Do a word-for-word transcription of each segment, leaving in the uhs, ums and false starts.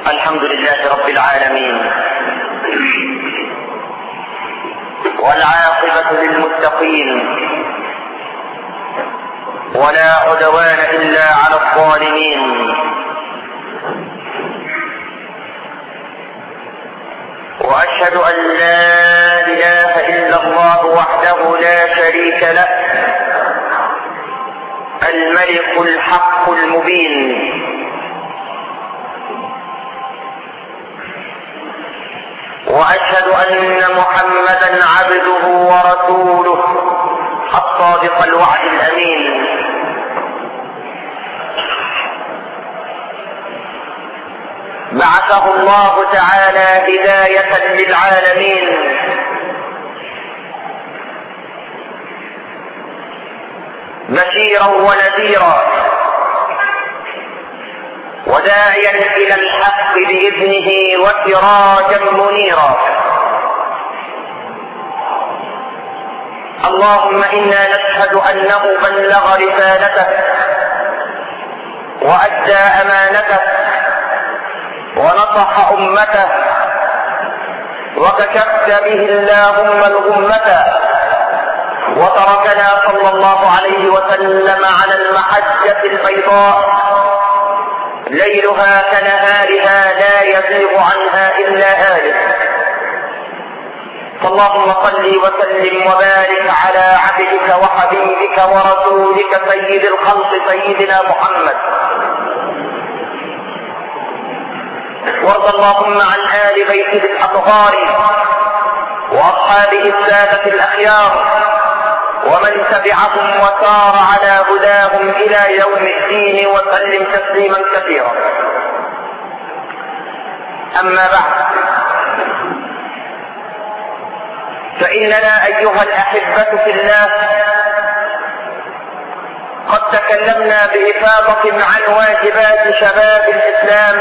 الحمد لله رب العالمين، والعاقبة للمتقين، ولا عدوان إلا على الظالمين. وأشهد أن لا إله إلا الله وحده لا شريك له، الملك الحق المبين. وأشهد أن محمدا عبده ورسوله الصادق الوعد الأمين. بعثه الله تعالى هداية للعالمين، بشيرا ونذيرا، وداعيا إلى الحق بإذنه وسراجا منيرا. اللهم إنا نشهد أنه بلغ رسالته وأدى أمانته ونصح أمته، وكشفت به اللهم الغمة، وتركنا صلى الله عليه وسلم على المحجة البيضاء ليلها كنهارها لا يزيغ عنها إلا هالك. فاللهم صل وسلم وبارك على عبدك وحبيبك ورسولك سيد الخلق سيدنا محمد، وارض اللهم عن آل بيته الأطهار وأصحابه السادة الأخيار، ومن تبعهم وسار على هداهم إلى يوم الدين، وسلم تسليما كثيرا. أما بعد، فإننا أيها الأحبة في الله قد تكلمنا بإفاضة عن واجبات شباب الإسلام،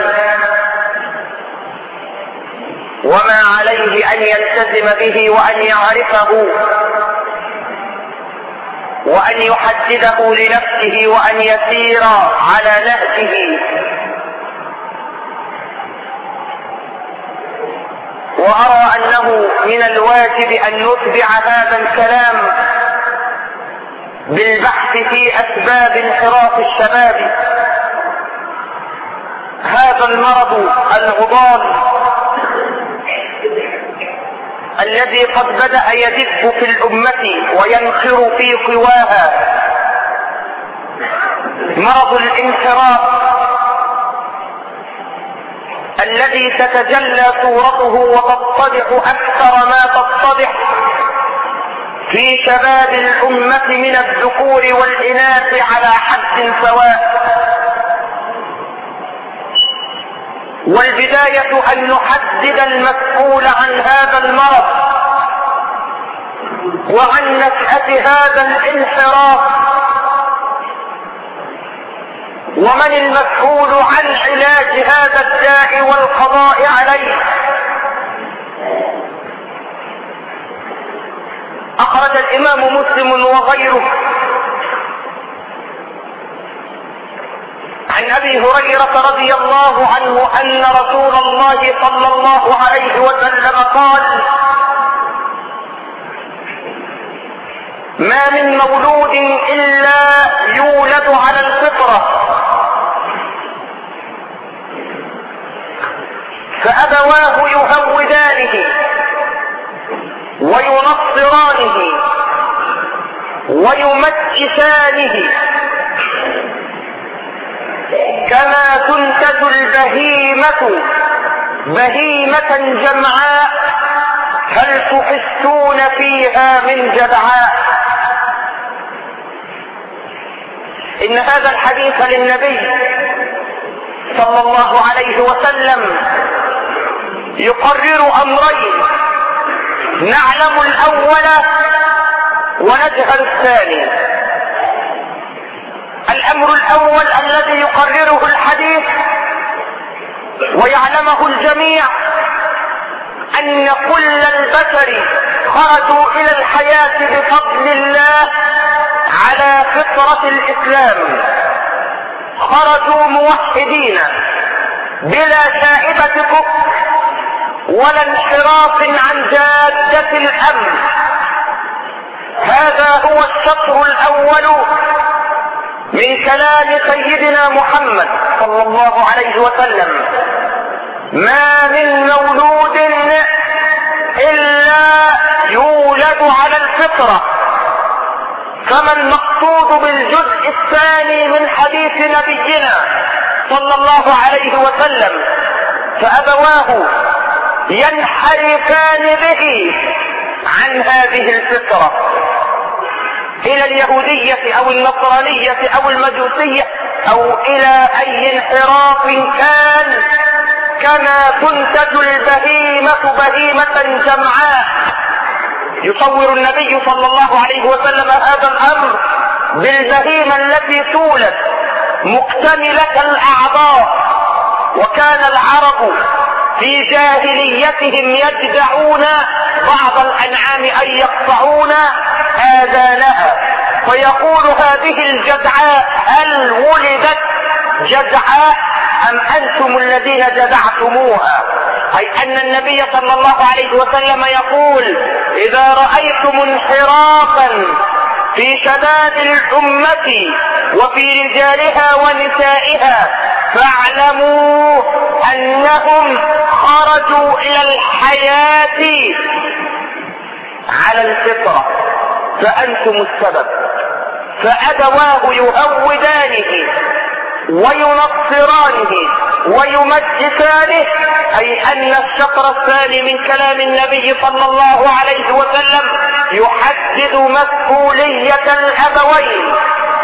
وما عليه أن يلتزم به وأن يعرفه وأن يحدده لنفسه وأن يسير على نهجه. وأرى أنه من الواجب أن نتبع هذا الكلام بالبحث في أسباب انحراف الشباب، هذا المرض العضال الذي قد بدأ يدب في الأمة وينخر في قواها، مرض الانحراف الذي تتجلى صورته وتتضح أكثر ما تتضح في شباب الأمة من الذكور والإناث على حد سواء. والبداية أن نحدد المسؤول عن هذا المرض وعن نشأة هذا الانحراف، ومن المسؤول عن علاج هذا الداء والقضاء عليه. أخرج الإمام مسلم وغيره عن أبي هريرة رضي الله عنه أن رسول الله صلى الله عليه وسلم قال: ما من مولود إلا يولد على الفطرة، فأبواه يهودانه وينصرانه ويمجسانه، كما تنتج البهيمة بهيمة جمعاء هل تحسون فيها من جدعاء. إن هذا الحديث للنبي صلى الله عليه وسلم يقرر أمرين، نعلم الأول ونجهل الثاني. الأمر الأول الذي يقرره الحديث ويعلمه الجميع أن كل البشر خرجوا إلى الحياة بفضل الله على فطرة الإسلام، خرجوا موحدين بلا شائبة كفر ولا انحراف عن جادة الامر. هذا هو الشطر الاول من كلام سيدنا محمد صلى الله عليه وسلم. ما من مولود الا يولد على الفطرة. فما المقصود بالجزء الثاني من حديث نبينا صلى الله عليه وسلم؟ فابواه ينحرفان به عن هذه الفطرة الى اليهودية او النصرانية او المجوسية او الى اي انحراف كان، كما تنتج البهيمة بهيمة جمعاء. يصور النبي صلى الله عليه وسلم هذا الامر بالبهيمة التي تولد مكتملة الاعضاء. وكان العرب في جاهليتهم يجدعون بعض الانعام ان يقطعون اذانها، فيقول هذه الجدعاء هل ولدت جدعاء ام انتم الذين جدعتموها؟ اي ان النبي صلى الله عليه وسلم يقول اذا رايتم انحرافا في شباب الامة وفي رجالها ونسائها فاعلموا انهم خرجوا الى الحياة على الفطرة فانتم السبب. فابواه يهودانه وينصرانه ويمجسانه، اي ان الشطر الثاني من كلام النبي صلى الله عليه وسلم يحدد مسؤولية الابوين،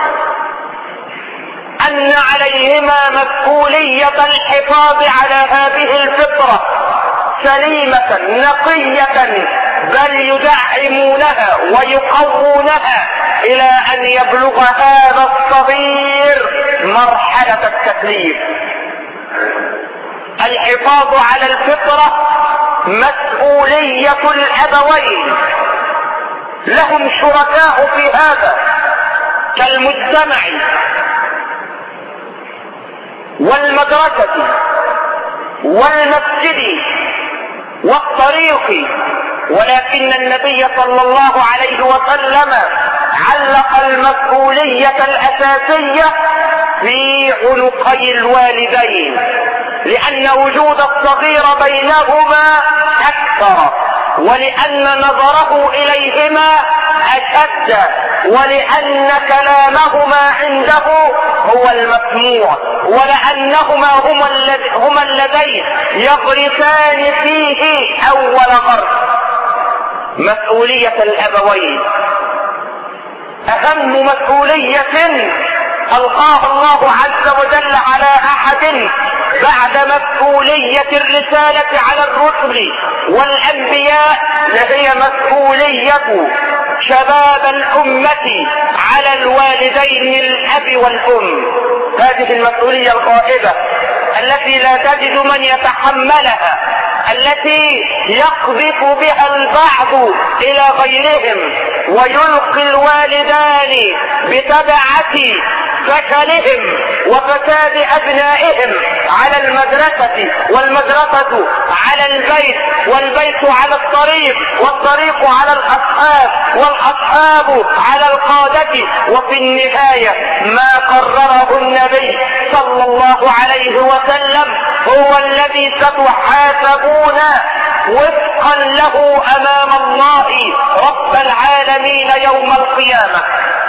ان عليهما مسؤولية الحفاظ على هذه الفطرة سليمة نقية، بل يدعمونها ويقوونها الى ان يبلغ هذا الصغير مرحلة التكليف. الحفاظ على الفطرة مسؤولية الابوين، لهم شركاء في هذا كالمجتمع والمدرسة والمسجد والطريق. ولكن النبي صلى الله عليه وسلم علق المسؤولية الأساسية في عنقي الوالدين، لأن وجود الصغير بينهما أكثر، ولأن نظره إليهما أشد، ولأن كلامهما عنده هو المسموع، ولأنهما هما اللذين يغرسان فيه أول غرس. مسؤولية الأبوين أهم مسؤولية ألقاها الله عز وجل على أحد بعد مسؤولية الرسالة على الرسل والأنبياء، لهي مسؤولية شباب الأمة على الوالدين الأب والأم. هذه المسؤولية الغائبة التي لا تجد من يتحملها، التي يقذف بها البعض الى غيرهم، ويلقي الوالدان بتبعة فشلهم وفساد ابنائهم على المدرسة، والمدرسة على البيت، والبيت على الطريق، والطريق على الاصحاب، والاصحاب على القادة. وفي النهاية ما قرره النبي صلى الله عليه وسلم هو الذي ستحاسبون وفقا له امام الله رب العالمين يوم القيامة.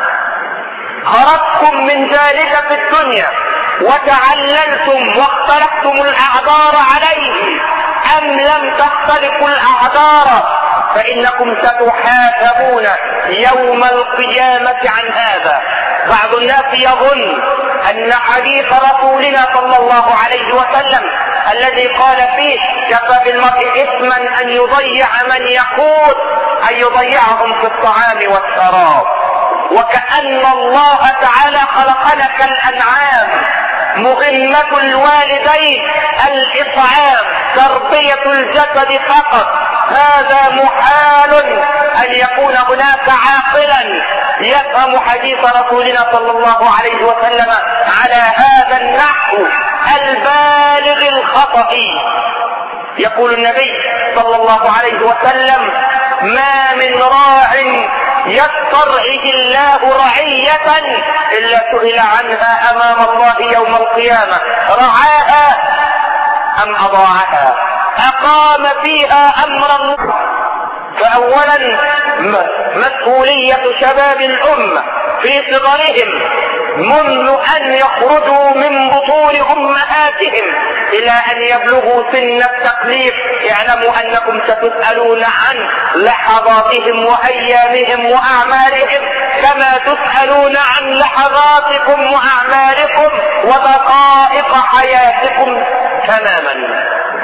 خرجتم من ذلك في الدنيا وتعللتم واختلفتم الاعذار عليه ام لم تختلفوا الاعذار، فانكم ستحاسبون يوم القيامة عن هذا. بعض الناس يظن ان حديث رسولنا صلى الله عليه وسلم الذي قال فيه كفى بالمرء اثما ان يضيع من يقود ان يضيعهم في الطعام والشراب، وكأن الله تعالى خلقنا كالانعام، مهمة الوالدين الاطعام، تربية الجسد فقط. هذا محال ان يكون هناك عاقلا يفهم حديث رسولنا صلى الله عليه وسلم على هذا بهذا النحو البالغ الخطأ. يقول النبي صلى الله عليه وسلم: ما من راع يسترعي الله رعية إلا سئل عنها أمام الله يوم القيامة: رعاها أم أضاعها؟ أقام فيها أمرا. فأولا مسؤولية شباب الأمة في صغرهم منذ أن يخرجوا من بطون أمهاتهم إلى أن يبلغوا سن التكليف اعلموا أنكم ستسألون عن لحظاتهم وأيامهم وأعمالهم كما تسألون عن لحظاتكم وأعمالكم ودقائق حياتكم تماما.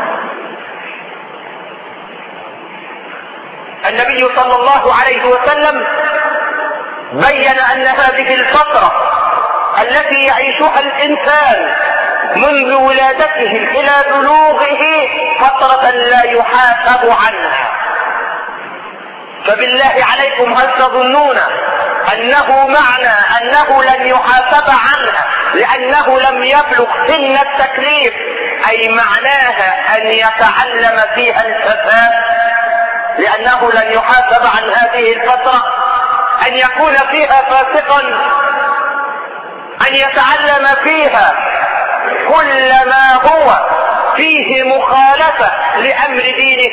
النبي صلى الله عليه وسلم بين أن هذه الفترة التي يعيشها الإنسان منذ ولادته إلى بلوغه فترة لا يحاسب عنها. فبالله عليكم هل تظنون أنه معنى أنه لن يحاسب عنها لأنه لم يبلغ سن التكليف أي معناها أن يتعلم فيها الفساد، لأنه لن يحاسب عن هذه الفترة أن يكون فيها فاسقا، أن يتعلم فيها كل ما هو فيه مخالفة لأمر دينه؟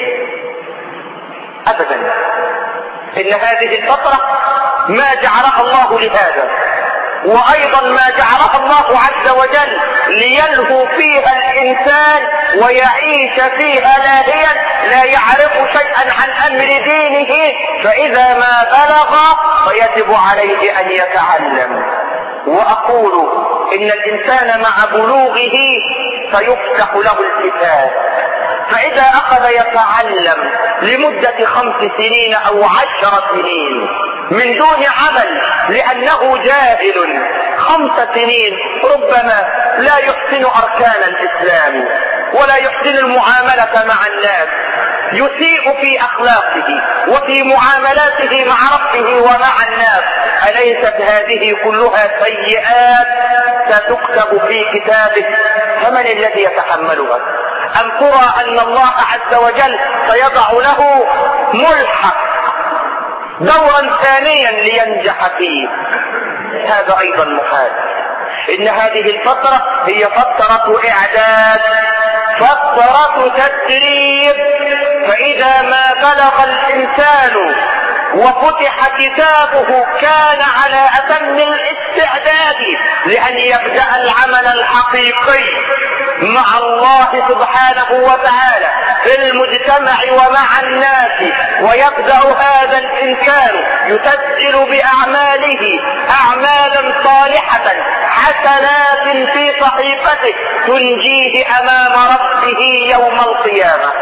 أبدا. إن هذه الفترة ما جعلها الله لهذا، وأيضا ما جعلها الله عز وجل ليلهو فيها الإنسان ويعيش فيها لاهيا لا يعرف شيئا عن أمر دينه، فإذا ما بلغ فيجب عليه أن يتعلم. وأقول إن الإنسان مع بلوغه سيفتح له الكتاب، فإذا أخذ يتعلم لمدة خمس سنين أو عشر سنين من دون عمل لأنه جاهل، خمس سنين ربما لا يحسن أركان الإسلام ولا يحسن المعاملة مع الناس، يسيء في أخلاقه وفي معاملاته مع ربه ومع الناس. أليست هذه كلها سيئات ستكتب في كتابه؟ فمن الذي يتحملها؟ أم ترى أن الله عز وجل سيضع له ملحق دورا ثانيا لينجح فيه؟ هذا أيضا محال. إن هذه الفترة هي فترة إعداد، فترة تدريب. فإذا ما بلغ الإنسان وفتح كتابه كان على أتم الاستعداد لأن يبدأ العمل الحقيقي مع الله سبحانه وتعالى في المجتمع ومع الناس. ويبدأ هذا الإنسان يسجل بأعماله أعمالا صالحة حسنات في صحيفته تنجيه أمام ربه يوم القيامة.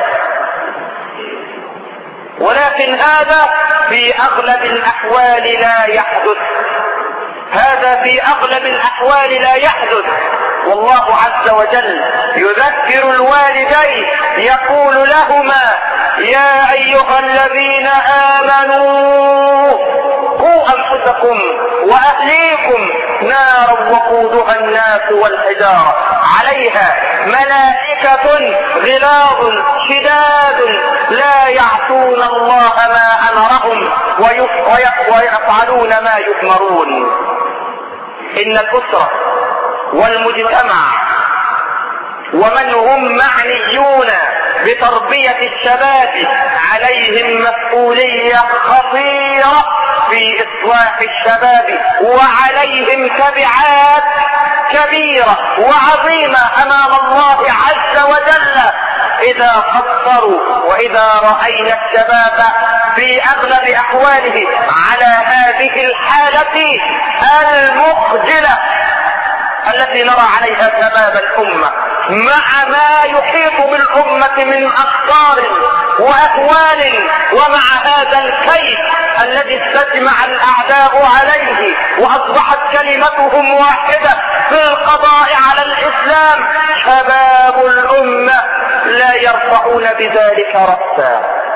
ولكن هذا في أغلب الأحوال لا يحدث، هذا في أغلب الأحوال لا يحدث. والله عز وجل يذكر الوالدين يقول لهما: يا أيها الذين آمنوا قوا أنفسكم وأهليكم نارا وقودها الناس والحجارة عليها ملائكة غلاظ شداد لا يعصون الله ما أمرهم ويفعلون ما يؤمرون. إن الأسرة والمجتمع ومن هم معنيون بتربية الشباب عليهم مسؤولية خطيرة في إصلاح الشباب، وعليهم تبعات كبيرة وعظيمة أمام الله عز وجل إذا قصروا. وإذا رأينا الشباب في أغلب أحواله على هذه الحالة المخجلة التي نرى عليها شباب الأمة مع ما يحيط بالأمة من أخطار وأهوال، ومع هذا الكيد الذي استجمع الأعداء عليه وأصبحت كلمتهم واحدة في القضاء على الإسلام، شباب الأمة لا يرفعون بذلك رأسا.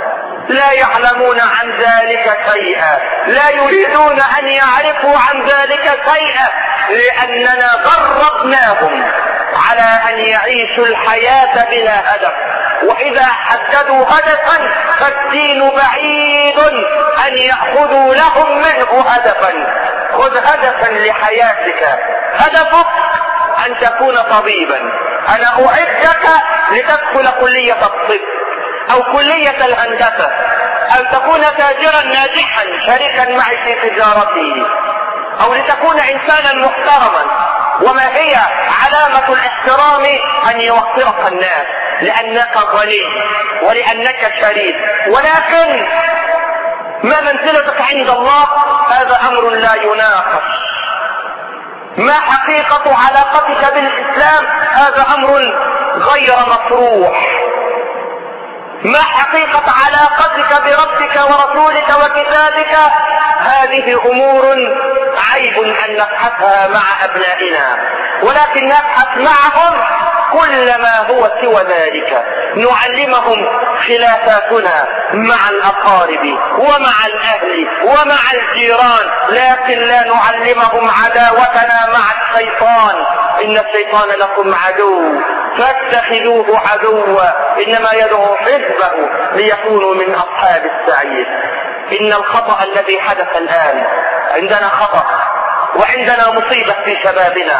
لا يعلمون عن ذلك شيئا، لا يريدون ان يعرفوا عن ذلك شيئا، لاننا دربناهم على ان يعيشوا الحياة بلا هدف. واذا حددوا هدفا فالدين بعيد ان يأخذوا لهم منه هدفا. خذ هدفا لحياتك، هدفك ان تكون طبيبا. انا اعدك لتدخل كلية الطب او كلية الهندسة، او تكون تاجرا ناجحا شريكا معي في تجارتي، او لتكون انسانا محترما. وما هي علامة الاحترام؟ ان يوقرك الناس لانك غني ولانك شريف. ولكن ما منزلتك عند الله هذا امر لا يناقش. ما حقيقة علاقتك بالاسلام هذا امر غير مطروح. ما حقيقة علاقتك بربك ورسولك وكتابك هذه امور عيب ان نبحثها مع ابنائنا، ولكن نبحث معهم كل ما هو سوى ذلك. نعلمهم خلافاتنا مع الاقارب ومع الاهل ومع الجيران، لكن لا نعلمهم عداوتنا مع الشيطان. ان الشيطان لكم عدو فاتخذوه عدوا، انما يدعو حزبه ليكونوا من اصحاب السعير. ان الخطأ الذي حدث الان، عندنا خطأ وعندنا مصيبة في شبابنا،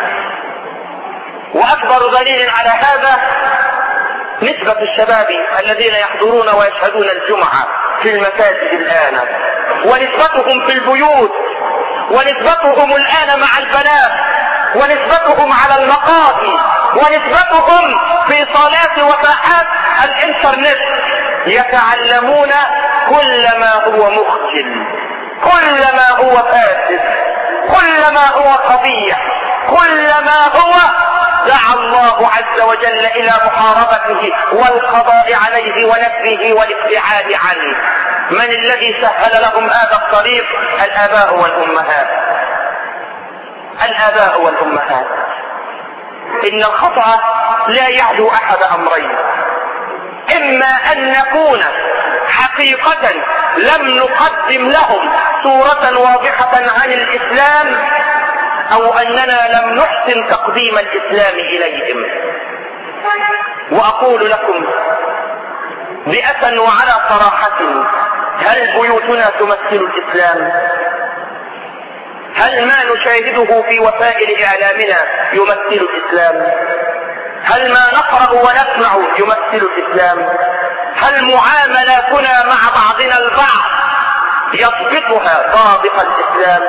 واكبر دليل على هذا نسبة الشباب الذين يحضرون ويشهدون الجمعة في المساجد الان، ونسبتهم في البيوت، ونسبتهم الان مع البنات، ونسبتهم على المقاهي، ونسبتهم في صالات وساحات الانترنت. يتعلمون كل ما هو مخجل، كل ما هو فاسد، كل ما هو قبيح، كل ما هو دعا الله عز وجل الى محاربته والقضاء عليه ونفيه والابتعاد عنه. من الذي سهل لهم هذا الطريق؟ الاباء والامهات. الاباء والامهات. ان الخطأ لا يعدو احد امرين: اما ان نكون حقيقة لم نقدم لهم صورة واضحة عن الاسلام، او اننا لم نحسن تقديم الاسلام اليهم. واقول لكم بأسا وعلى صراحة: هل بيوتنا تمثل الاسلام؟ هل ما نشاهده في وسائل اعلامنا يمثل الاسلام؟ هل ما نقرأ ونسمع يمثل الاسلام؟ هل معاملاتنا مع بعضنا البعض يضبطها ضابط الاسلام؟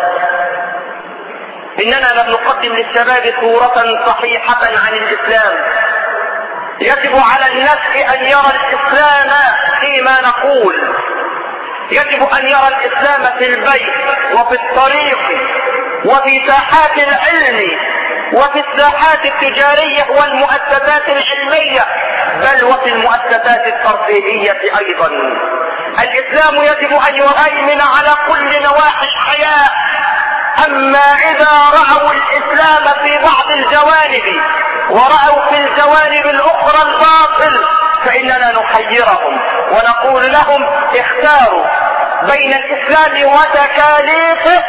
اننا لم نقدم للشباب صورة صحيحة عن الاسلام. يجب على الناس ان يرى الاسلام فيما نقول، يجب ان يرى الاسلام في البيت وفي الطريق وفي ساحات العلم وفي الساحات التجارية والمؤسسات العلمية، بل وفي المؤسسات الترفيهية ايضا. الاسلام يجب ان يهيمن على كل نواحي الحياة. اما اذا رأوا الاسلام في بعض الجوانب ورأوا في الجوانب الاخرى الباطل فاننا نحيرهم ونقول لهم: اختاروا بين الاسلام وتكاليفه،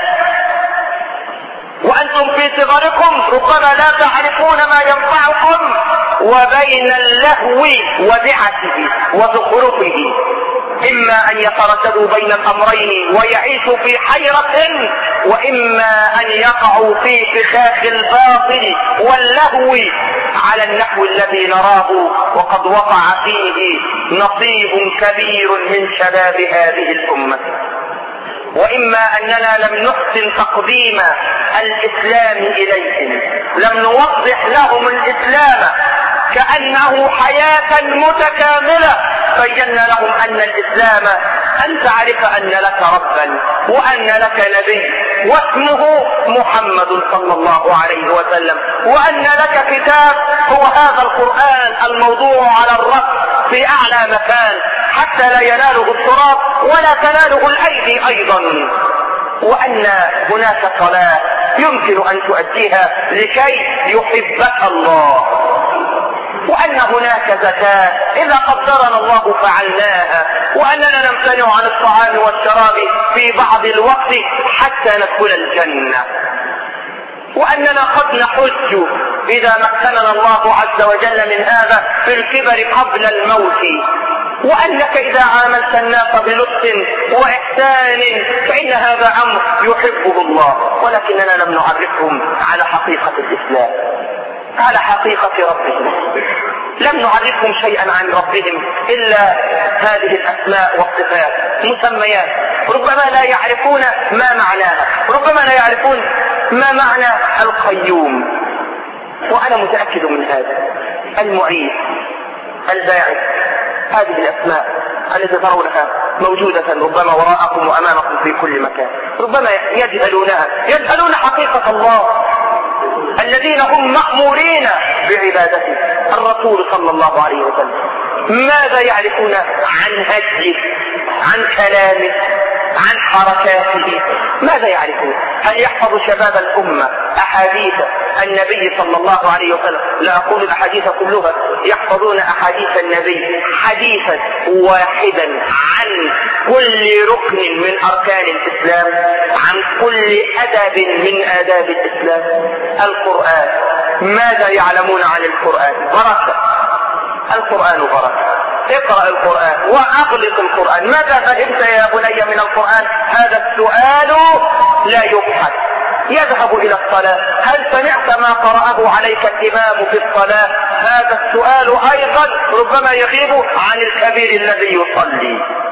وانتم في صغركم ربما لا تعرفون ما ينفعكم، وبين اللهو ودعته وزخرفه. اما ان يترددوا بين الامرين ويعيشوا في حيرة، واما ان يقعوا في فخاخ الباطل واللهو على النحو الذي نراه وقد وقع فيه نصيب كبير من شباب هذه الامة. واما اننا لم نحسن تقديم الاسلام اليهم، لم نوضح لهم الاسلام كأنه حياة متكاملة. بينا لهم ان الاسلام ان تعرف ان لك ربا وان لك نبي واسمه محمد صلى الله عليه وسلم، وان لك كتاب هو هذا القرآن الموضوع على الرف في اعلى مكان حتى لا يناله التراب ولا تناله الايدي ايضا، وان هناك صلاة يمكن ان تؤديها لكي يحبك الله. وأن هناك زكاة إذا قدرنا الله فعلناها، وأننا نمتنع عن الطعام والشراب في بعض الوقت حتى ندخل الجنة، وأننا قد نحج إذا مكننا الله عز وجل من هذا في الكبر قبل الموت، وأنك إذا عاملت الناس بلطف وإحسان فإن هذا أمر يحبه الله. ولكننا لم نعرفهم على حقيقة الإسلام، على حقيقة ربهم، لم نعرفهم شيئا عن ربهم إلا هذه الأسماء والصفات، مسميات ربما لا يعرفون ما معناها، ربما لا يعرفون ما معنى القيوم. وأنا متأكد من هذا، المعيد، الباعث، هذه الأسماء التي ترونها موجودة ربما وراءكم وأمامكم في كل مكان، ربما يجهلونها، يجهلون حقيقة الله الذين هم مأمورين بعبادته. الرسول صلى الله عليه وسلم ماذا يعرفون عن هديه، عن كلامه، عن حركاته؟ ماذا يعرفون؟ هل يحفظ شباب الأمة أحاديث النبي صلى الله عليه وسلم؟ لا أقول الأحاديث كلها، يحفظون أحاديث النبي حديثا واحدا عن كل ركن من أركان الإسلام، عن كل أدب من آداب الإسلام. القرآن، ماذا يعلمون عن القرآن؟ بركة، القرآن بركة، اقرأ القرآن وأغلق القرآن. ماذا فهمت يا بني من القرآن؟ هذا السؤال لا يبحث. يذهب إلى الصلاة، هل سمعت ما قرأه عليك الإمام في الصلاة؟ هذا السؤال أيضا ربما يغيب عن الكبير الذي يصلي.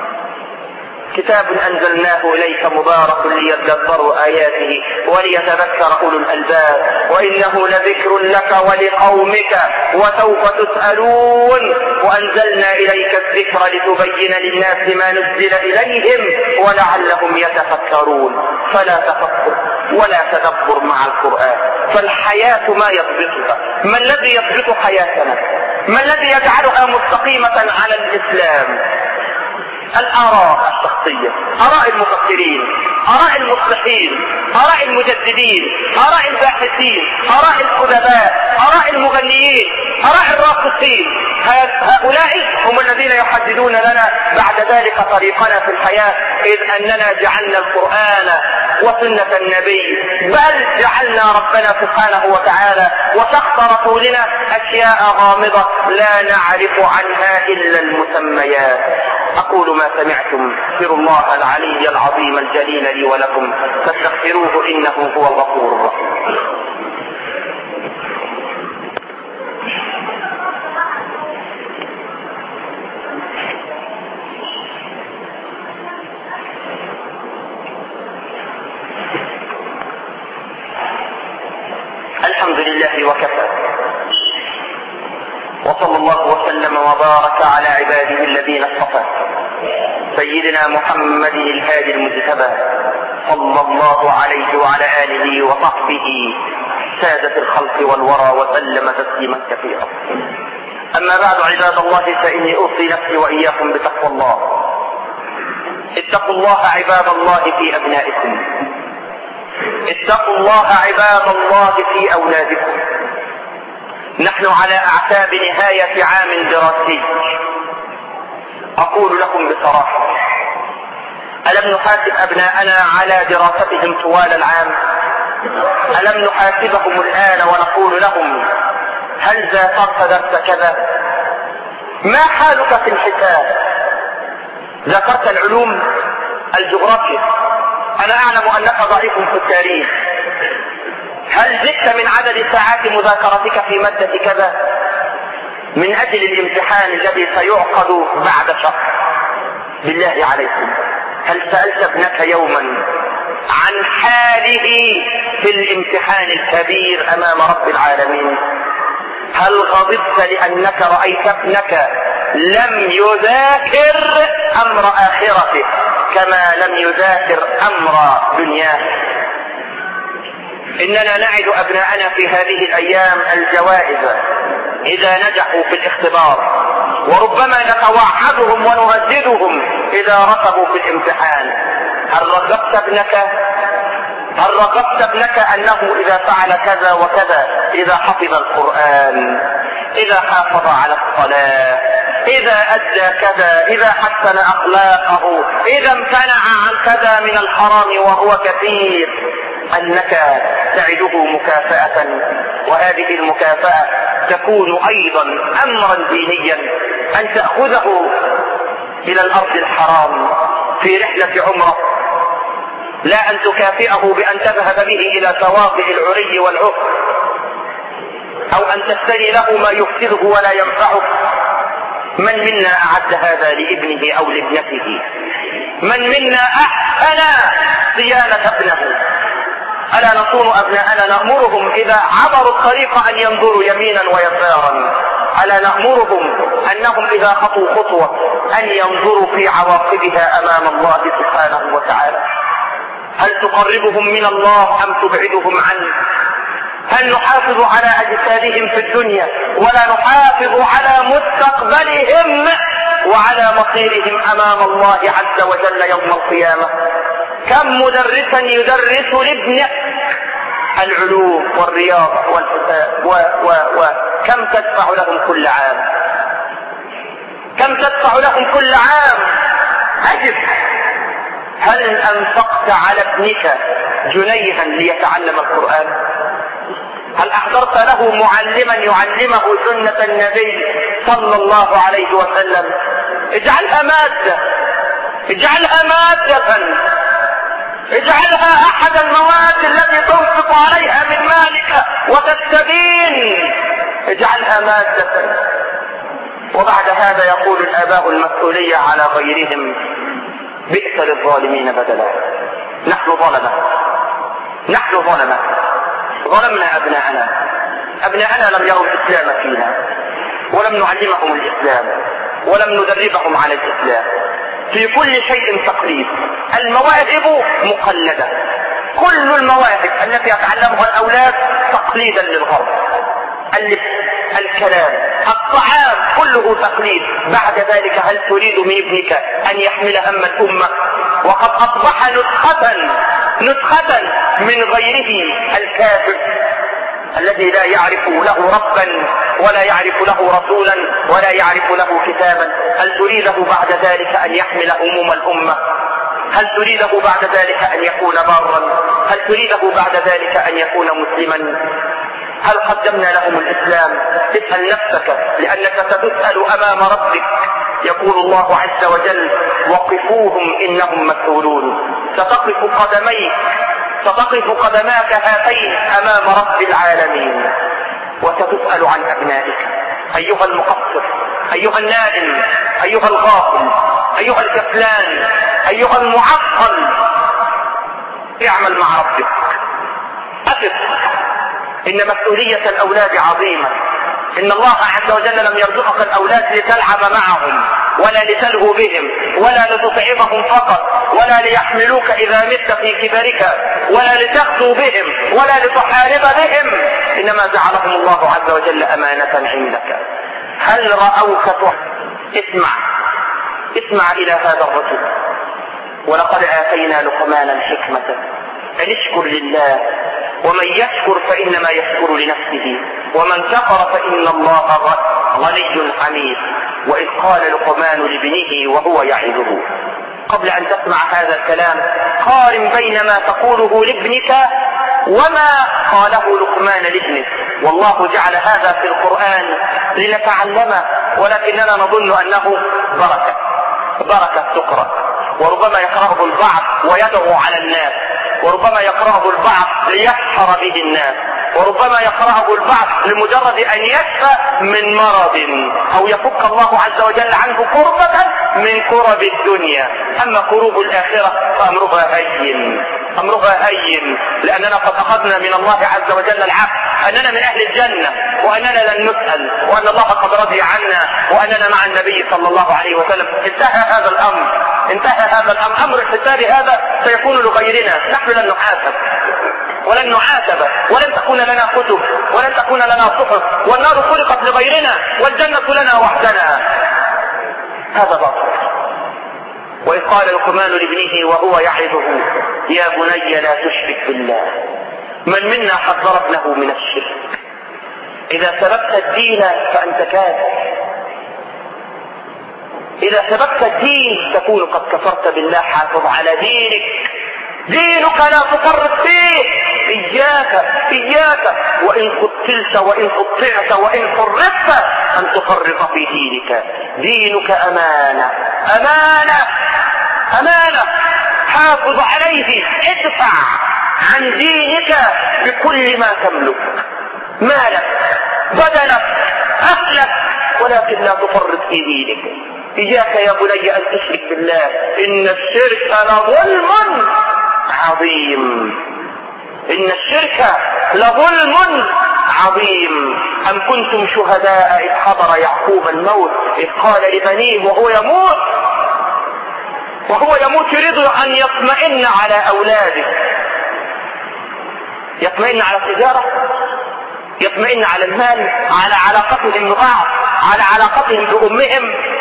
كتاب أنزلناه إليك مبارك ليدبروا آياته وليتذكر أولو الألباب وإنه لذكر لك ولقومك وسوف تسألون وأنزلنا إليك الذكر لتبين للناس ما نزل إليهم ولعلهم يتفكرون. فلا تفكر ولا تدبر مع القرآن، فالحياة ما يضبطها. ما الذي يضبط حياتنا؟ ما الذي يجعلها مستقيمة على الإسلام؟ الآراء الشخصية، آراء المفكرين، آراء المصلحين، آراء المجددين، آراء الباحثين، آراء الأدباء، آراء المغنيين، آراء الراقصين. هؤلاء هم الذين يحددون لنا بعد ذلك طريقنا في الحياة، إذ أننا جعلنا القرآن وسنة النبي، بل جعلنا ربنا سبحانه وتعالى وشخص رسولنا أشياء غامضة لا نعرف عنها إلا المسميات. أقول ما سمعتم، استغفروا الله العلي العظيم الجليل لي ولكم فاستغفروه إنه هو الغفور الرحيم. الحمد لله وكفى، وصلى الله وسلم وبارك على عباده الذين اصطفى، سيدنا محمد الهادي المجتبى صلى الله عليه وعلى آله وصحبه سادة الخلق والورى وسلم تسليما كثيرا. أما بعد، عباد الله، فإني أوصي نفسي وإياكم بتقوى الله. اتقوا الله عباد الله في أبنائكم، اتقوا الله عباد الله في أولادكم. نحن على أعتاب نهاية عام دراسي. أقول لكم بصراحة، ألم نحاسب أبناءنا على دراستهم طوال العام؟ ألم نحاسبهم الآن ونقول لهم هل ذاكرت درس كذا؟ ما حالك في الحساب؟ ذاكرت العلوم؟ الجغرافيا؟ أنا أعلم أنك ضعيف في التاريخ. هل زدت من عدد ساعات مذاكرتك في مادة كذا من أجل الامتحان الذي سيعقد بعد شهر؟ بالله عليكم، هل سألت ابنك يوما عن حاله في الامتحان الكبير أمام رب العالمين؟ هل غضبت لأنك رأيت ابنك لم يذاكر أمر آخرته كما لم يذاكر أمر دنياه؟ إننا نعد أبناءنا في هذه الأيام الجوائز إذا نجحوا في الاختبار، وربما نتوعدهم ونهددهم إذا رسبوا في الامتحان. هل رغبت ابنك هل رغبت ابنك أنه إذا فعل كذا وكذا، إذا حفظ القرآن، إذا حافظ على الصلاة، إذا أدى كذا، إذا حسن أخلاقه، إذا امتنع عن كذا من الحرام وهو كثير، أنك تعده مكافأة، وهذه المكافأة تكون أيضا أمرا دينيا، أن تأخذه إلى الأرض الحرام في رحلة عمره، لا أن تكافئه بأن تذهب به إلى شواطئ العري والعفر، أو أن تشتري له ما يفسده ولا ينفعه. من منا أعد هذا لابنه أو لابنته؟ من منا أحسن صيانة ابنه؟ ألا نصون أبناءنا نأمرهم إذا عبروا الطريق أن ينظروا يمينا ويسارا؟ ألا نأمرهم أنهم إذا خطوا خطوة أن ينظروا في عواقبها أمام الله سبحانه وتعالى؟ هل تقربهم من الله أم تبعدهم عنه؟ هل نحافظ على أجسادهم في الدنيا ولا نحافظ على مستقبلهم وعلى مصيرهم أمام الله عز وجل يوم القيامة؟ كم مدرسا يدرس لابنك العلوم والرياضة والحساب و و و كم تدفع لهم كل عام؟ كم تدفع لهم كل عام؟ أجب، هل أنفقت على ابنك جنيها ليتعلم القرآن؟ هل أحضرت له معلما يعلمه سنة النبي صلى الله عليه وسلم؟ اجعلها مادة، اجعلها مادة، اجعلها أحد المواد التي تنفق عليها من مالك وتستبين، اجعلها مادة. وبعد هذا يقول الآباء المسؤولية على غيرهم: بئس للظالمين بدلا. نحن ظلمة، نحن ظلمة، ظلمنا أبناءنا. أبناءنا لم يروا الإسلام فينا، ولم نعلمهم الإسلام، ولم ندربهم على الإسلام. في كل شيء تقليد، المواهب مقلدة، كل المواهب التي يتعلمها الأولاد تقليدا للغرب، اللبس، الكلام، الطعام، كله تقليد. بعد ذلك هل تريد من ابنك أن يحمل هم الأمة وقد أصبح نسخة نسخة من غيره الكافر الذي لا يعرف له ربا ولا يعرف له رسولا ولا يعرف له كتابا؟ هل تريده بعد ذلك أن يحمل هموم الأمة؟ هل تريده بعد ذلك أن يكون بارا؟ هل تريده بعد ذلك أن يكون مسلما؟ هل قدمنا لهم الإسلام؟ اسأل نفسك، لأنك ستسأل أمام ربك. يقول الله عز وجل: وقفوهم إنهم مسؤولون. ستقف قدميك، ستقف قدماك هاتين أمام رب العالمين، وستسأل عن أبنائك. أيها المقصر، أيها النائم، أيها الغافل، أيها الكسلان، أيها المعطل، اعمل مع ربك، أثق إن مسؤولية الأولاد عظيمة. إن الله عز وجل لم يرزقك الأولاد لتلعب معهم ولا لتلهو بهم ولا لتطعمهم فقط ولا ليحملوك إذا مت في كبرك ولا لتغزو بهم ولا لتحارب بهم، إنما جعلهم الله عز وجل أمانة عندك. هل رأوك تحب؟ اسمع اسمع إلى هذا الرجل: ولقد آتينا لقمان الحكمة أن اشكر لله، ومن يشكر فإنما يشكر لنفسه، ومن كفر فإن الله غني حميد. وإذ قال لقمان لابنه وهو يعظه. قبل أن تسمع هذا الكلام قارن بين ما تقوله لابنك وما قاله لقمان لابنه. والله جعل هذا في القرآن لنتعلمه، ولكننا نظن أنه بركة بركة تقرأ، وربما يقرأه البعض ويدعو على الناس، وربما يقرأه البعض ليسحر به الناس، وربما يقرأه البعض لمجرد أن يشفى من مرض أو يفك الله عز وجل عنه كربة من كرب الدنيا. أما كروب الآخرة فأمرها هين، أمرها هين، لأننا قد أخذنا من الله عز وجل العهد أننا من أهل الجنة، وأننا لن نسأل، وأن الله قد رضي عنا، وأننا مع النبي صلى الله عليه وسلم. انتهى هذا الأمر، انتهى هذا الأمر. أمر الحساب هذا سيكون لغيرنا، نحن لن نحاسب ولن نعاتب، ولن تكون لنا كتب، ولن تكون لنا صحف، والنار خلقت لغيرنا، والجنة لنا وحدنا. هذا باطل. وإذ قال لقمان لابنه وهو يعظه: يا بني لا تشرك بالله. من منا حذر ابنه من الشرك؟ إذا سبقت الدين فأنت كافر، إذا سبقت الدين تكون قد كفرت بالله. حافظ على دينك، دينك لا تفرط فيه. إياك إياك وإن قتلت وإن قطعت وإن فرطت أن تفرط في دينك. دينك أمانة أمانة أمانة، حافظ عليه. ادفع عن دينك بكل ما تملك، مالك بدنك أهلك، ولكن لا تفرط في دينك. إياك يا بني أن تشرك بالله، إن الشرك لظلم عظيم، إن الشرك لظلم عظيم. أم كنتم شهداء إذ حضر يعقوب الموت إذ قال لبنيه وهو يموت وهو يموت يريد أن يطمئن على أولاده، يطمئن على التجارة، يطمئن على المال، على علاقتهم ببعض، على علاقتهم بأمهم.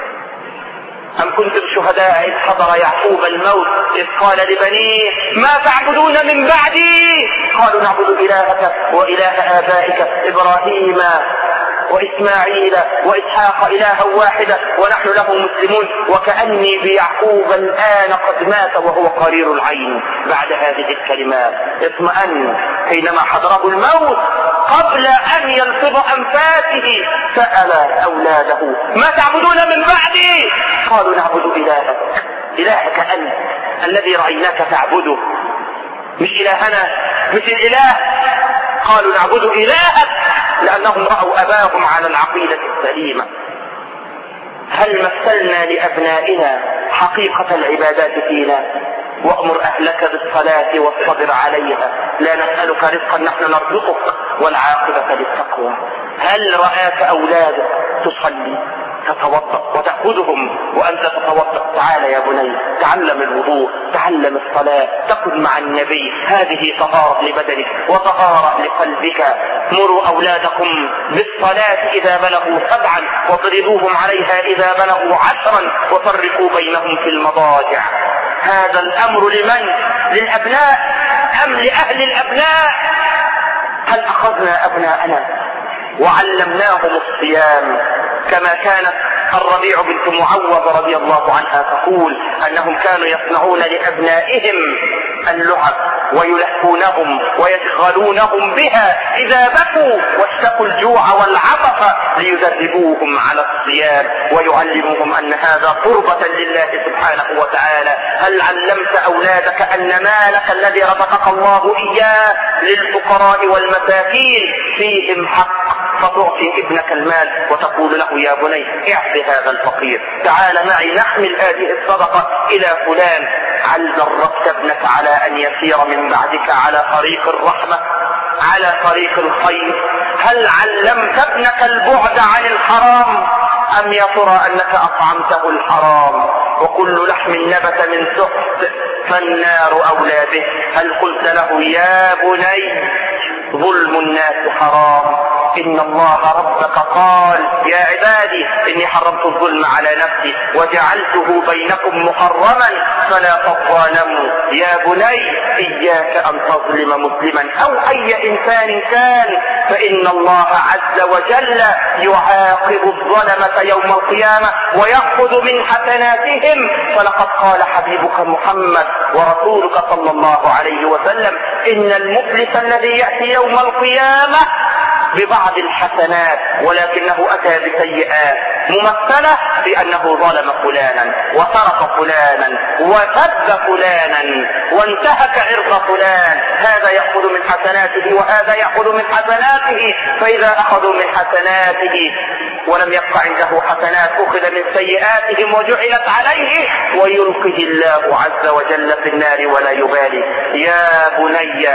أم كنتم شهداء إذ حضر يعقوب الموت إذ قال لبنيه ما تعبدون من بعدي؟ قالوا نعبد إلهك وإله آبائك إبراهيم وإسماعيل وإسحاق إلها واحدا ونحن له مسلمون وكأني بيعقوب الآن قد مات وهو قرير العين. بعد هذه الكلمات اطمأن حينما حضره الموت قبل أن يلفظ أنفاسه سأل أولاده ما تعبدون من بعدي؟ قالوا نعبد إلهك، إلهك أنت الذي رأيناك تعبده، مش إلهنا، مش الإله. قالوا نعبد إلهك لأنهم رأوا أباهم على العقيدة السليمة. هل مثلنا لأبنائنا حقيقة العبادات فينا؟ وأمر أهلك بالصلاة واصطبر عليها لا نسألك رزقا نحن نرزقك والعاقبة للتقوى. هل رآك أولادك تصلي تتوضأ وتأخذهم وأنت تتوضأ؟ تعال يا بني تعلم الوضوء، تعلم الصلاة، تكن مع النبي. هذه طهارة لبدنك وطهارة لقلبك. مروا أولادكم بالصلاة إذا بلغوا سبعا واضربوهم عليها إذا بلغوا عشرا وفرقوا بينهم في المضاجع. هذا الأمر لمن؟ للأبناء أم لأهل الأبناء؟ هل أخذنا أبناءنا وعلمناهم الصيام كما كانت الربيع بنت معوض رضي الله عنها تقول أنهم كانوا يصنعون لأبنائهم اللعب ويلهونهم ويشغلونهم بها إذا بكوا واشتقوا الجوع والعطش ليدربوهم على الصيام ويعلموهم أن هذا قربة لله سبحانه وتعالى. هل علمت أولادك أن مالك الذي رزقك الله إياه للفقراء والمساكين فيهم حق، فتعطي ابنك المال وتقول له يا بني اعطي هذا الفقير، تعال معي نحمل هذه الصدقة إلى فلان. هل دربت ابنك على أن يسير من بعدك على طريق الرحمة، على طريق الخير؟ هل علمت ابنك البعد عن الحرام أم يا ترى أنك أطعمته الحرام؟ وكل لحم نبت من سحت فالنار أولى به. هل قلت له يا بني ظلم الناس حرام، إن الله ربك قال يا عبادي إني حرمت الظلم على نفسي وجعلته بينكم محرما فلا تظالموا. يا بني إياك أن تظلم مسلما أو أي إنسان كان، فإن الله عز وجل يعاقب الظلمة يوم القيامة ويأخذ من حسناتهم. فلقد قال حبيبك محمد ورسولك صلى الله عليه وسلم إن المفلس الذي يأتي يوم القيامة ببعض الحسنات ولكنه أتى بسيئات ممثلة بأنه ظلم فلانا وسرق فلانا وسب فلانا وانتهك عرض فلان، هذا يأخذ من حسناته وهذا يأخذ من حسناته. فإذا أخذوا من حسناته ولم يبق عنده حسنات أخذ من سيئاتهم وجعلت عليه ويلقه الله عز وجل في النار ولا يبالي. يا بني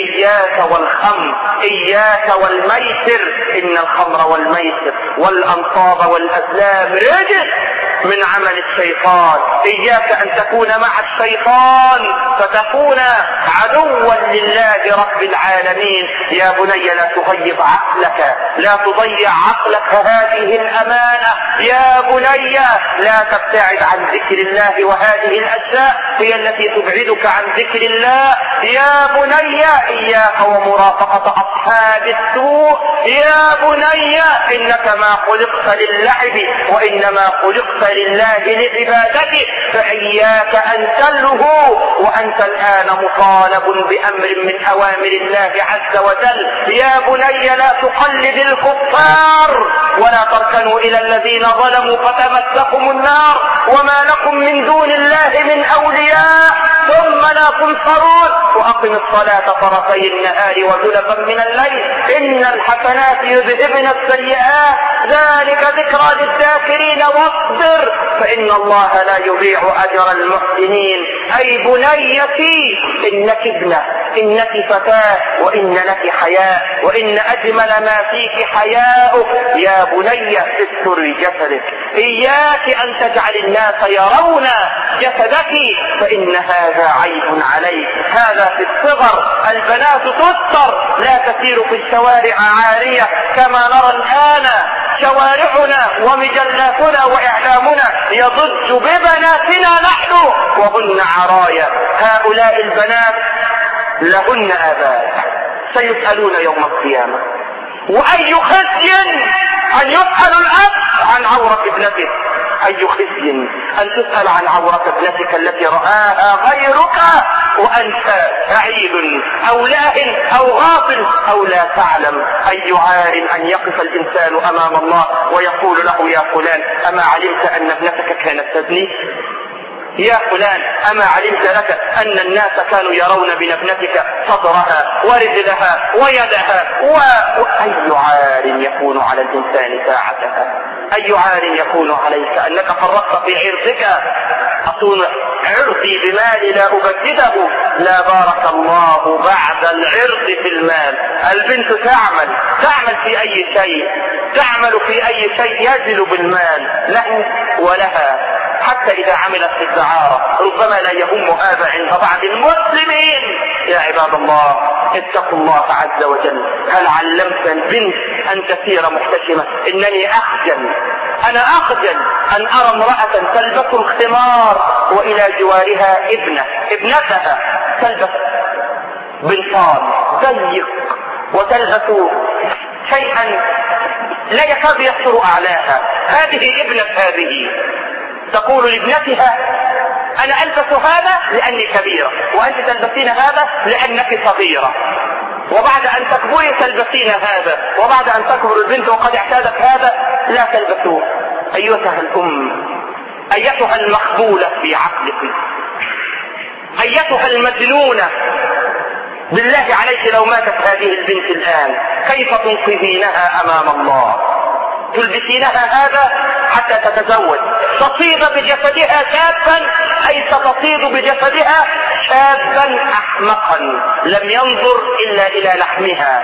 إياك والخمر، إياك والميسر، إن الخمر والميسر والأنصاب والأزلام رجس من عمل الشيطان. إياك أن تكون مع الشيطان فتكون عدوا لله رب العالمين. يا بني لا تغيب عقلك، لا تضيع عقلك هذه الأمانة. يا بني لا تبتعد عن ذكر الله وهذه الأشياء هي التي تبعدك عن ذكر الله. يا بني إياك ومرافقة أصحاب السوء. يا بني إنك ما خلقت للعب وإنما خلقت لله لعبادته، فإياك أن تلهو وأنت الآن مطالب بأمر من أوامر الله عز وجل. يا بني لا تقلد الكفار ولا تركنوا إلى الذين ظلموا فتمسكم النار وما لكم من دون الله من أولياء ثم لا تنصرون. وأقم الصلاة طرفي النهار وزلفا من الليل إن الحسنات يذهبن السيئات ذلك ذكرى للذاكرين واصبر فإن الله لا يضيع أجر المحسنين. أي بنيتي إنك ابنة، إنك فتاة، وإن لك حياء، وإن أجمل ما فيك حياؤك. يا بني استر جسدك، إياك أن تجعل الناس يرون جسدك فإن هذا عيب عليك. هذا في الصغر. البنات تستر، لا تسير في الشوارع عارية كما نرى الآن. شوارعنا ومجلاتنا وإعلامنا يضج ببناتنا نحن وهن عرايا. هؤلاء البنات لهن آباء سيسألون يوم القيامة. وأي خزي أن يسأل الأب عن عورة ابنته، أي خزي أن تسأل عن عورة ابنتك التي رآها غيرك وأنت سعيد أو لاهٍ أو غافل أو لا تعلم. أي عار أن يقف الإنسان أمام الله ويقول له يا فلان أما علمت أن ابنتك كانت تزني؟ يا فلان أما علمت لك أن الناس كانوا يرون من ابنتك صدرها ورجلها ويدها و... وأي عار يكون على الإنسان ساعتها. أي عار يكون عليك أنك فرطت في عرضك. أصون عرضي بمال لا أبدده. لا بارك الله بعد العرض في المال. البنت تعمل تعمل في أي شيء، تعمل في أي شيء يزل بالمال له ولها. حتى إذا عملت في الدعارة ربما لا يهمها هذا عند بعض المسلمين. يا عباد الله اتقوا الله عز وجل. هل علمت البنت أن تسير محتشمة؟ إنني أخجل، أنا أخجل أن أرى امرأة تلبس الخمار وإلى جوارها ابنة ابنتها تلبس بنطال ضيق وتلبس شيئا لا يكاد يستر أعلاها. هذه ابنة هذه تقول لابنتها أنا ألبس هذا لأني كبيرة وأنت تلبسين هذا لأنك صغيرة، وبعد أن تكبري تلبسين هذا، وبعد أن تكبر البنت وقد اعتادت هذا لا تلبسوه. أيتها الأم، أيتها المخبولة في عقلك، أيتها المجنونة، بالله عليك لو ماتت هذه البنت الآن كيف تنقذينها أمام الله؟ تلبسينها هذا حتى تتزوج، تصيد بجسدها شابا، أي ستصيد بجسدها شابا أحمقا لم ينظر إلا إلى لحمها،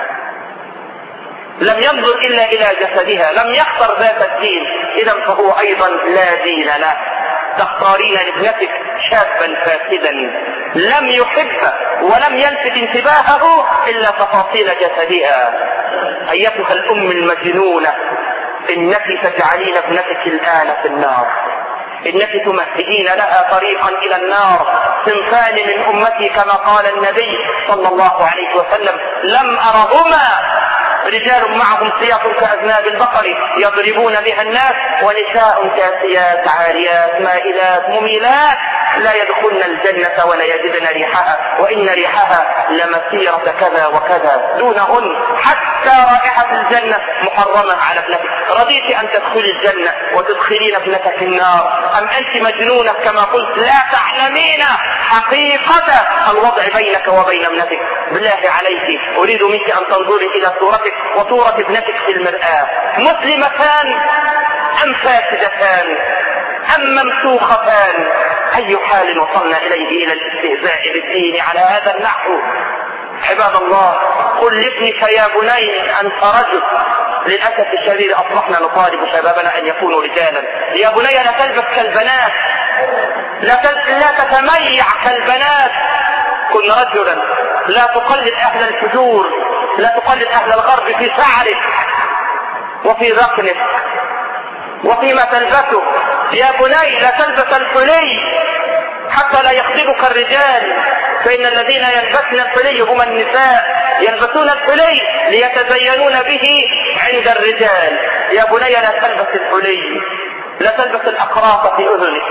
لم ينظر إلا إلى جسدها، لم يختر ذات الدين، إذا فهو أيضا لا دين له. تختارين لابنتك شابا فاسدا لم يحب ولم يلفت انتباهه إلا تفاصيل جسدها. أيتها الأم المجنونة، إنك تجعلين ابنتك الآن في النار، إنك تمهدين لها طريقا إلى النار. صنفان من أمتي كما قال النبي صلى الله عليه وسلم لم أرهما، رجال معهم سياط كأذناب البقر يضربون بها الناس، ونساء كاسيات عاريات مائلات مميلات لا يدخلن الجنة ولا يجدن ريحها، وإن ريحها لمسيرة كذا وكذا دونهن، حتى رائحة الجنة محرمة على ابنتك. رضيت أن تدخلي الجنة وتدخلين ابنتك النار أم أنت مجنونة كما قلت لا تعلمين حقيقة الوضع بينك وبين ابنتك؟ بالله عليك أريد منك أن تنظري إلى صورتك وصورة ابنتك في المرآة، مسلمتان أم فاسدتان أم ممسوختان؟ أي حال وصلنا إليه إلى الاستهزاء بالدين على هذا النحو؟ عباد الله، قل لابنك يا بني أنت رجل. للأسف الشديد أصبحنا نطالب شبابنا أن يكونوا رجالا. يا بني لا تلبس كالبنات، لا, لا تتميع كالبنات، كن رجلا، لا تقلد أهل الفجور، لا تقلد أهل الغرب في شعرك وفي ذقنك وفيما تلبسه. يا بني لا تلبس الحلي حتى لا يخدمك الرجال، فإن الذين يلبسن الحلي هم النساء، يلبسون الحلي ليتزينون به عند الرجال. يا بني لا تلبس الحلي، لا تلبس الأقراط في أذنك،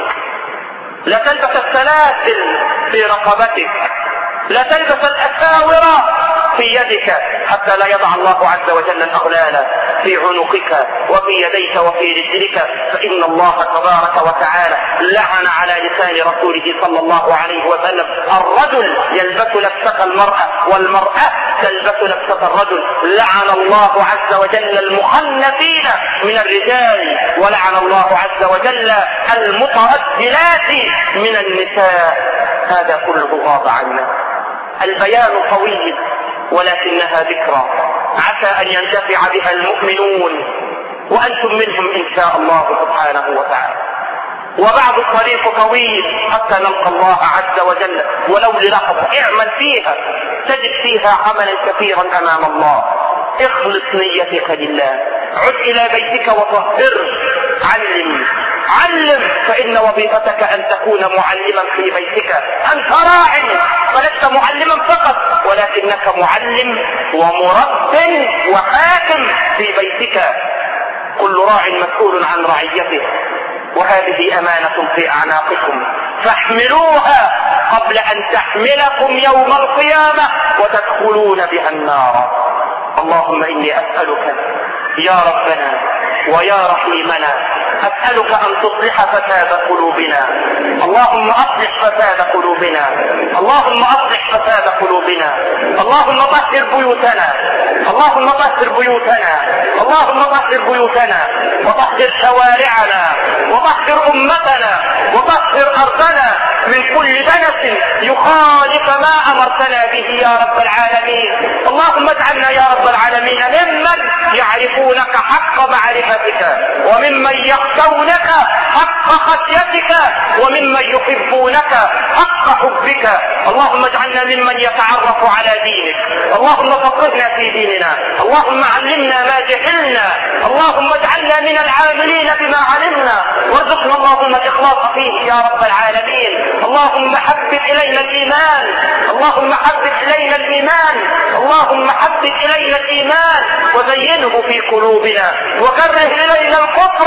لا تلبس السلاسل في رقبتك، لا تلبس الأساور في يدك، حتى لا يضع الله عز وجل الأغلال في عنقك وفي يديك وفي رجلك، فإن الله تبارك وتعالى لعن على لسان رسوله صلى الله عليه وسلم الرجل يلبس لبسة المرأة والمرأة تلبس لبسة الرجل. لعن الله عز وجل المخنثين من الرجال، ولعن الله عز وجل المترجلات من النساء. هذا كله غاب عنا. البيان طويل ولكنها ذكرى عسى أن ينتفع بها المؤمنون، وأنتم منهم إن شاء الله سبحانه وتعالى. وبعد الطريق طويل حتى نلقى الله عز وجل، ولو للحظة اعمل فيها تجد فيها عملا كثيرا أمام الله. اخلص نيتك لله، عد إلى بيتك وطهر، علم علم، فإن وظيفتك أن تكون معلما في بيتك. أنت راع فلست معلما فقط، ولكنك معلم ومرب وحاكم في بيتك. كل راع مسؤول عن رعيته، وهذه أمانة في أعناقكم، فاحملوها قبل أن تحملكم يوم القيامة وتدخلون بها النار. اللهم إني أسألك يا ربنا ويا رحيمنا، أسألك أن تصلح فساد قلوبنا. اللهم أصلح فساد قلوبنا، اللهم أصلح فساد قلوبنا. اللهم طهر بيوتنا، اللهم طهر بيوتنا، اللهم طهر بيوتنا، وطهر شوارعنا، وطهر أمتنا، وطهر أرضنا من كل دنس يخالف ما أمرتنا به يا رب العالمين. اللهم اجعلنا يا رب العالمين ممن يعرفونك حق معرفتك، وممن يخشونك حق خشيتك، وممن يحبونك حق حبك. اللهم اجعلنا ممن يتعرف على دينك. اللهم فقهنا في ديننا، اللهم علمنا ما جهلنا، اللهم اجعلنا من العاملين بما علمنا، وارزقنا اللهم الاخلاص فيه يا رب العالمين. اللهم حبب الينا الايمان، اللهم حبب الينا الايمان، اللهم حبب الينا الايمان وزينه في قلوبنا، وكره الينا الكفر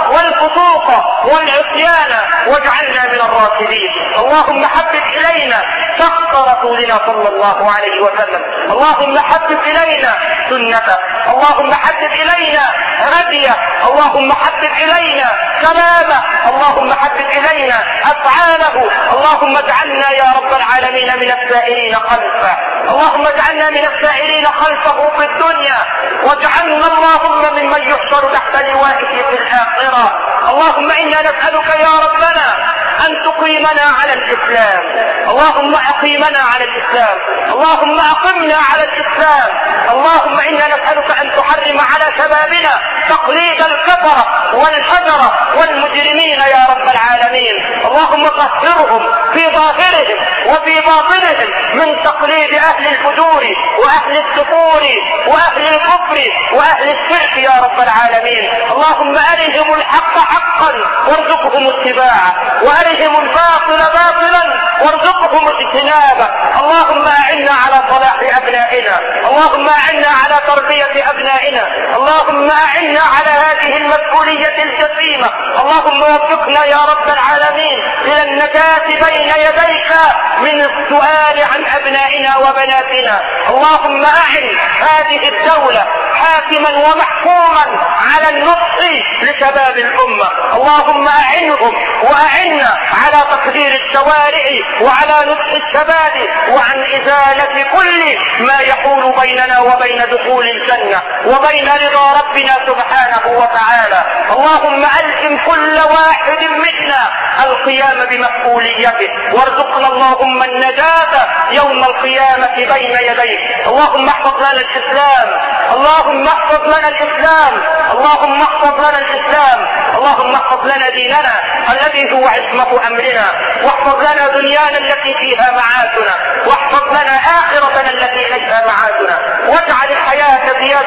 والفسوق والعصيان واجعلنا من الراشدين. اللهم حبب الينا سخط رسولنا صلى الله عليه وسلم، اللهم حبب الينا سنته، اللهم حبب الينا هديه، اللهم حبب الينا كلامه، اللهم حبب الينا افعاله. اللهم اجعلنا يا رب العالمين من السائرين خلفه، اللهم اجعلنا من السائرين خلفه في الدنيا، واجعلنا اللهم ممن يحشر تحت لوائه في الاخره. اللهم انا نسالك يا ربنا ان تقيمنا على الاسلام، اللهم اقيمنا على الاسلام، اللهم اقمنا على الاسلام. اللهم انا نسالك ان تحرم على شبابنا تقليد الكفره والفجره والمجرمين يا رب العالمين. اللهم طهرهم في ظاهرهم وفي باطنهم من تقليد اهل الفجور واهل السفور واهل الكفر واهل الشرك يا رب العالمين. اللهم ارهم الحق حقا وارزقهم اتباعه، وارهم الباطل باطلا وارزقهم اجتنابه. اللهم اعنا على صلاح ابنائنا، اللهم اعنا على تربيه ابنائنا، اللهم اعنا على هذه المسؤوليه الجسيمه. اللهم وفقنا يا رب العالمين الى النجاه بين يديك من السؤال عن ابنائنا وبناتنا. اللهم اعن هذه الدوله حاكما ومحكوما على النصح لشباب الامه. اللهم اعنهم واعنا على تطهير الشوارع وعلى نصح الشباب وعن ازاله كل ما يحول بيننا وبين دخول الجنه وبين رضا ربنا سبحانه وتعالى. اللهم الزم كل واحد منا القيام بمسؤوليته، وارزقنا اللهم النجاه يوم القيامه بين يديك. اللهم احفظ لنا الاسلام، اللهم احفظ لنا الاسلام، اللهم احفظ لنا الاسلام، اللهم احفظ لنا ديننا الذي هو عصمة امرنا، واحفظ لنا دنيانا التي فيها معاشنا، واحفظ لنا اخرتنا التي اليها معاشنا، واجعل الحياة زيادة لنا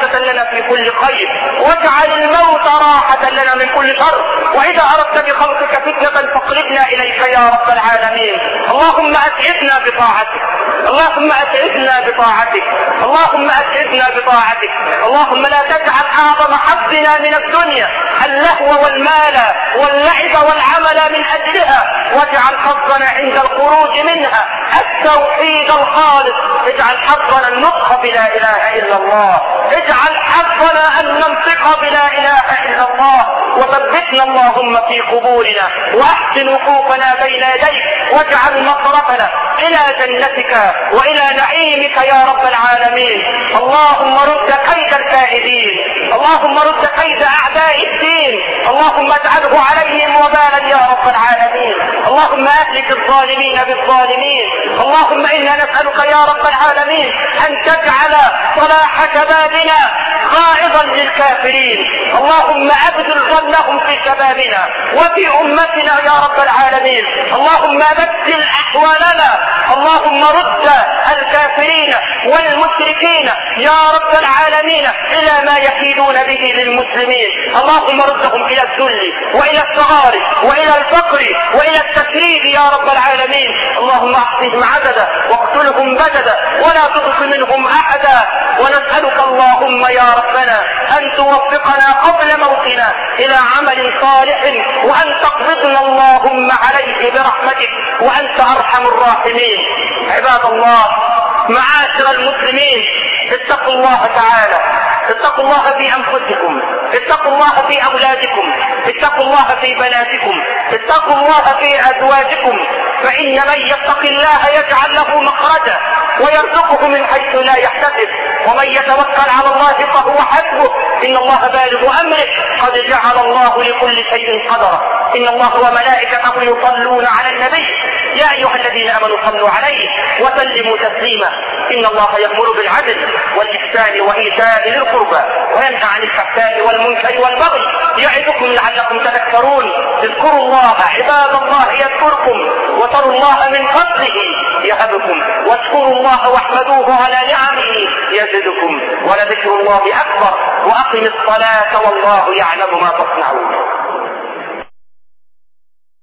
في كل خير، واجعل الموت راحة لنا من كل شر، وإذا أردت بخلقك فتنة فاقلبنا إليك يا رب العالمين. اللهم أسعدنا بطاعتك، اللهم أسعدنا بطاعتك، اللهم أسعدنا بطاعتك. اللهم لا تجعل أعظم حظنا من الدنيا اللهو والمال واللعب والعمل من أجلها، واجعل حظنا عند الخروج منها التوحيد الخالص. اجعل حظنا النطق بلا إله إلا الله، اجعل حظنا أن ننطق بلا إله إلا الله، وثبتنا اللهم في قبورنا، واحسن وقوفنا بين يديك، واجعل مصرفنا إلى جنتك وإلى نعيمك يا رب العالمين. اللهم رد كيد الكائدين، اللهم رد كيد أعداء الدين، اللهم اجعله عليهم وبالا يا رب العالمين. اللهم أهلك الظالمين بالظالمين. اللهم إنا نسألك يا رب العالمين أن تجعل صلاح شبابنا غائضا للكافرين. اللهم أبدل ظنهم في شبابنا وفي أمتنا يا رب العالمين. اللهم بدل أحوالنا، اللهم رد الكافرين والمشركين يا رب العالمين إلى ما يكيدون به للمسلمين. اللهم ردهم إلى الذل وإلى الصغار وإلى الفقر وإلى التكريب يا رب العالمين. اللهم احصهم عددا واقتلهم بددا ولا تبق منهم أحدا. ونسألك اللهم يا ربنا أن توفقنا قبل موتنا إلى عمل صالح، وأن تقبضنا اللهم عليه برحمتك، وأنت أرحم الراحمين. عباد الله، معاشر المسلمين، اتقوا الله تعالى، اتقوا الله في أنفسكم، اتقوا الله في أولادكم، اتقوا الله في بناتكم، اتقوا الله في أزواجكم، فإن من يتق الله يجعل له مخرجا ويرزقه من حيث لا يحتسب، ومن يتوكل على الله فهو حسبه، إن الله بالغ أمره، قد جعل الله لكل شيء قدرا. إن الله وملائكته يصلون على النبي يا أيها الذين آمنوا صلوا عليه وسلموا تسليما. إن الله يأمر بالعدل والإحسان وإيتاء ذي القربى وينهى عن الفحشاء والمنكر والبغي يعظكم لعلكم تذكرون. اذكروا الله عباد الله يذكركم، وتروا الله من فضله يهبكم، واذكروا الله واحمدوه على نعمه يزدكم، ولذكر الله أكبر. وأقم الصلاة والله يعلم ما تصنعون.